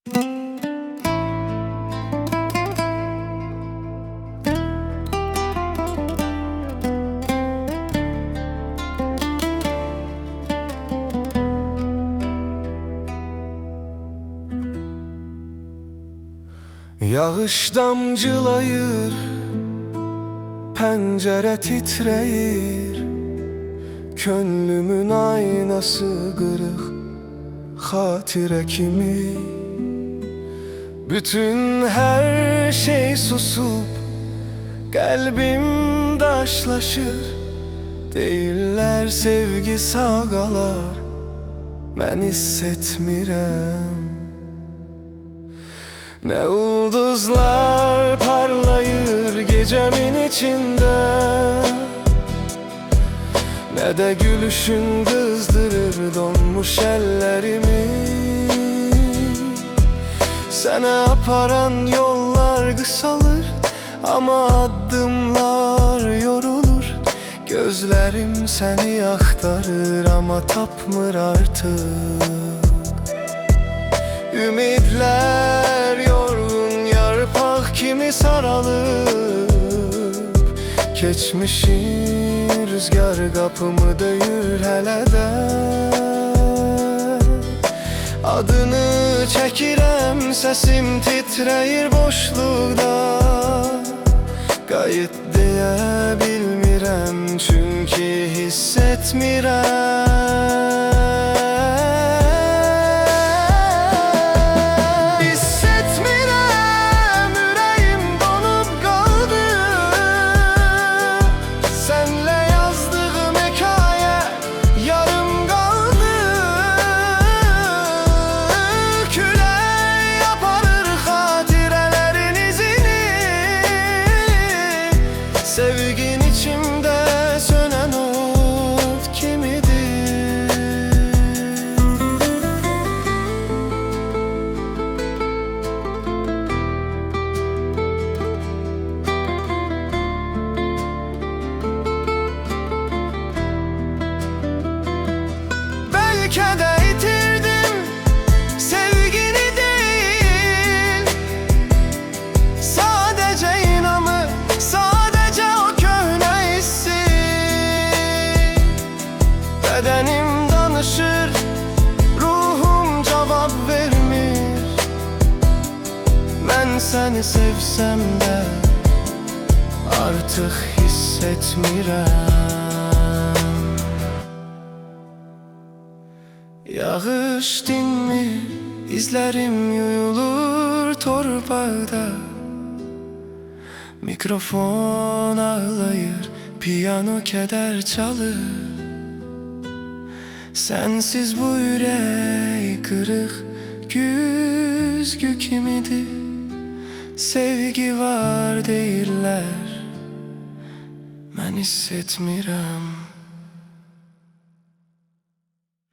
Yağış damcılayır, pencere titreyir, könlümün aynası kırık, hatire kimi. Bütün her şey susup, kalbim daşlaşır. Deyirlər sevgi sağalar, mən hissetmirəm. Ne ulduzlar parlayır gecemin içinde, ne de gülüşün kızdırır donmuş ellerimi. Sana aparan yollar kısalır ama adımlar yorulur. Gözlerim seni aktarır ama tapmır artık. Ümitler yorgun yarpak kimi saralıp, geçmişin rüzgar kapımı döyür hele de. Adını çəkirəm, sesim titreyir boşluqda. Qayıt deyə bilmirəm, çünkü hissetmirəm. Sevgin içimde sönen ot kimidir? Belki de yitirdim sevgini değil, sadece inanı, bedenim danışır, ruhum cevap vermir. Ben seni sevsem de artık hissetmirəm. Yağış dinmir, izlerim yuyulur torpaqda. Mikrofon ağlayır, piyano keder çalır. Sensiz bu yürek kırık, güzgü kimidir? Sevgi var deyirlər, mən hissetmirəm.